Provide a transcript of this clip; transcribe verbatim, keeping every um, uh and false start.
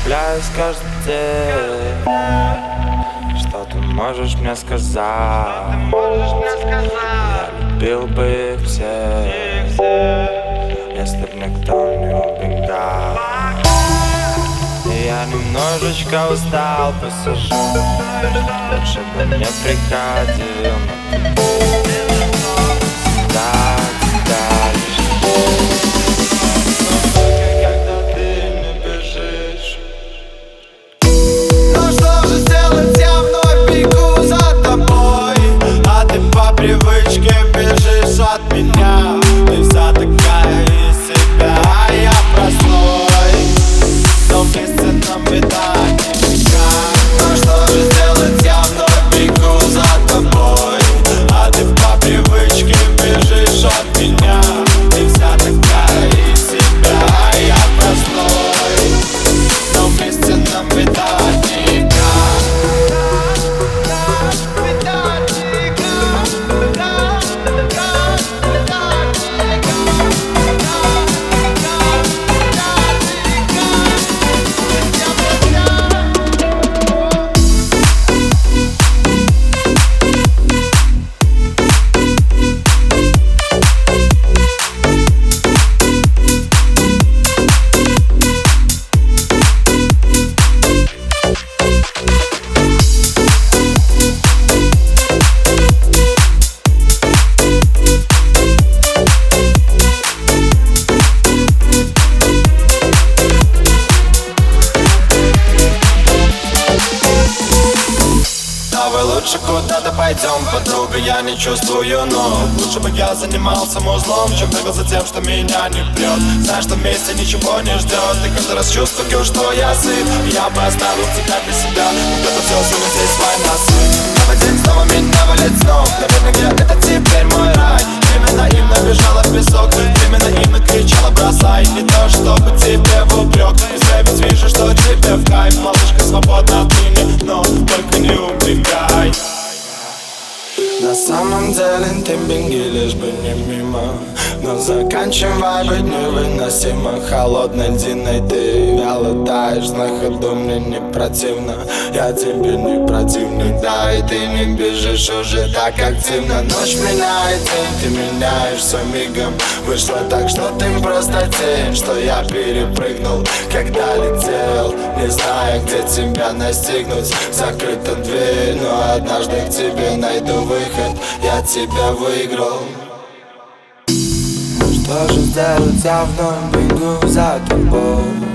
влюбляюсь каждый день. Что ты можешь мне сказать? Я любил бы их всех, если б никто не убегал. И я немножечко устал, посижу. Лучше бы не приходил, но ты всегда, всегда лишь. Когда ты не бежишь. Ну что же сделать, я вновь бегу за тобой, а ты по привычке бежишь от меня. Ты вся такая из себя, а я простой, но вместе нам видать никак. Ну что же сделать, я вновь бегу за тобой, а ты по привычке бежишь от меня. Ты вся такая из себя, а я простой, но вместе нам видать никак. Давай лучше куда-то пойдем, подруга, я не чувствую ног. Лучше бы я занимался музлом, чем бегал за тем, что меня не прет. Знаешь, что вместе ничего не ждет, и каждый раз чувствую, что я сыт. Я бы оставил тебя для себя, но это все сумма, здесь война сын. Новый день снова меня валит с ног. Наверное, где это теперь мой рай. Время наивно бежала в песок, время наивно кричала бросай. Не то, чтобы тебе в упрек, я ведь вижу, что тебе в кайф. Малышка свободна отныне, но только не убегай. На самом деле ты беги, лишь бы не мимо, но заканчивай быть невыносимо холодной льдиной. Ты вяло таешь на ходу, мне не противно. Я тебе не противник, да, и ты не бежишь уже так активно. Ночь меняет день, ты меняешься мигом. Вышло так, что ты просто тень, что я перепрыгнул, когда летел, не зная, где тебя настигнуть. Закрыта дверь, но однажды к тебе найду выход. Я тебя выиграл. Что же сделать, я вновь бегу за тобой,